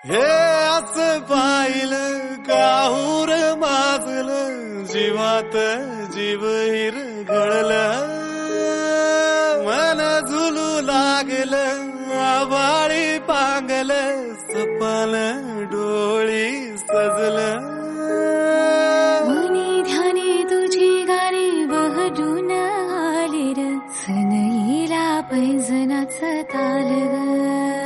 हे असं पाहिलं काहूर माजलं जीवात जीव हिरगळलं मन झुलू लागलं आभाळी पांगलं सपन डोळी सजलं मनी ध्यानी तुझी गाणी बहडून आली र सनईला पैंजनाचं ताल ग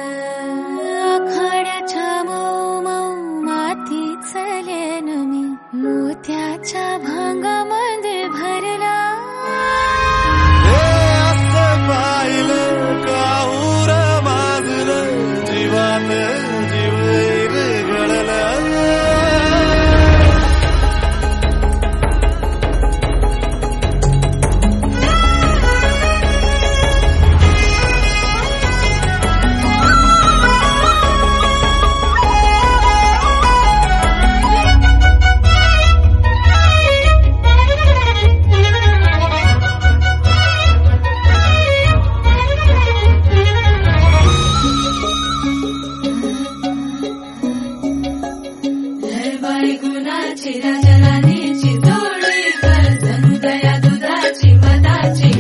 आखाड्याच्या मऊ मऊ मातीच लेन मी मोत्याच्या भांगामध्ये भरला हे असं पाहिलं काहूर माजलं जीवात जीव हिरगळलं गुणाची राजराणीची जोडी कर समुदया दुधाची मताची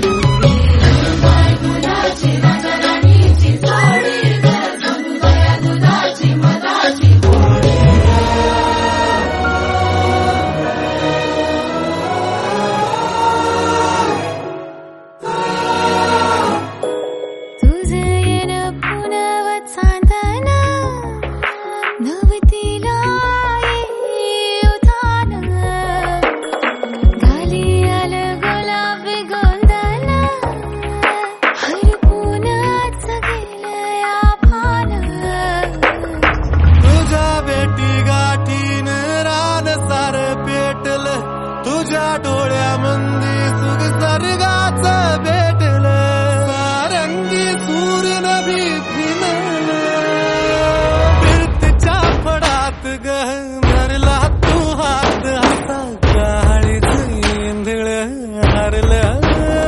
गुणाची राजराणीची जोडी कर समुदया दुधाची मताची तुझे येणं पुनव चांदणा नवतीला तुझ्या डोळ्यामंदी सुख सर्गाचं भेटलं सारंगी सूर्य नभी फिरलं फिरतीच्या फडात गहरला तू हात हाता काळीच इंधळ हरलं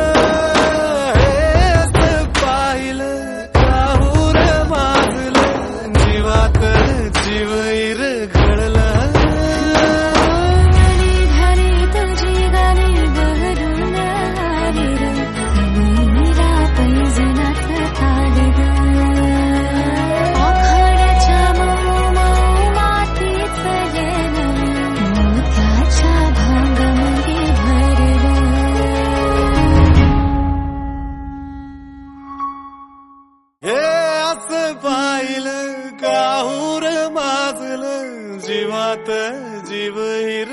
हेच पाहिलं काहूर माजलं जीवात जीव हिरगळलं पाहिलं काहूर माजलं जीवात जीव हिर